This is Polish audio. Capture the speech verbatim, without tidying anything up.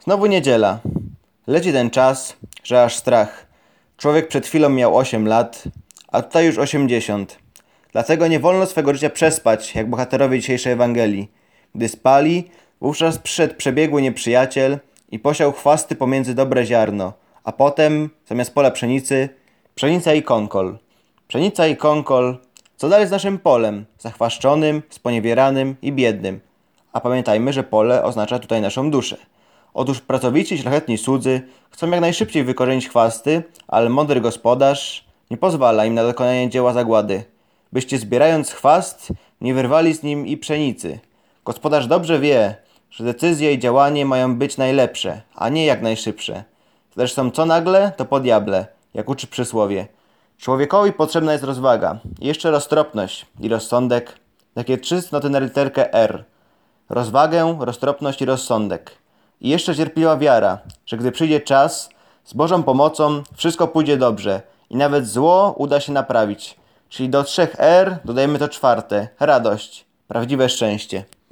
Znowu niedziela. Leci ten czas, że aż strach. Człowiek przed chwilą miał osiem lat, a tutaj już osiemdziesiąt. Dlatego nie wolno swego życia przespać, jak bohaterowie dzisiejszej Ewangelii. Gdy spali, wówczas przyszedł przebiegły nieprzyjaciel i posiał chwasty pomiędzy dobre ziarno, a potem, zamiast pola pszenicy, pszenica i konkol. Pszenica i konkol, co dalej z naszym polem, zachwaszczonym, sponiewieranym i biednym? A pamiętajmy, że pole oznacza tutaj naszą duszę. Otóż pracowici, szlachetni słudzy chcą jak najszybciej wykorzenić chwasty, ale mądry gospodarz nie pozwala im na dokonanie dzieła zagłady. Byście zbierając chwast nie wyrwali z nim i pszenicy. Gospodarz dobrze wie, że decyzje i działanie mają być najlepsze, a nie jak najszybsze. Zresztą co nagle, to po diable, jak uczy przysłowie. Człowiekowi potrzebna jest rozwaga, i jeszcze roztropność i rozsądek, takie trzy cnoty na literkę R. Rozwagę, roztropność i rozsądek. I jeszcze cierpliwa wiara, że gdy przyjdzie czas, z Bożą pomocą wszystko pójdzie dobrze i nawet zło uda się naprawić. Czyli do trzech R dodajemy to czwarte, radość, prawdziwe szczęście.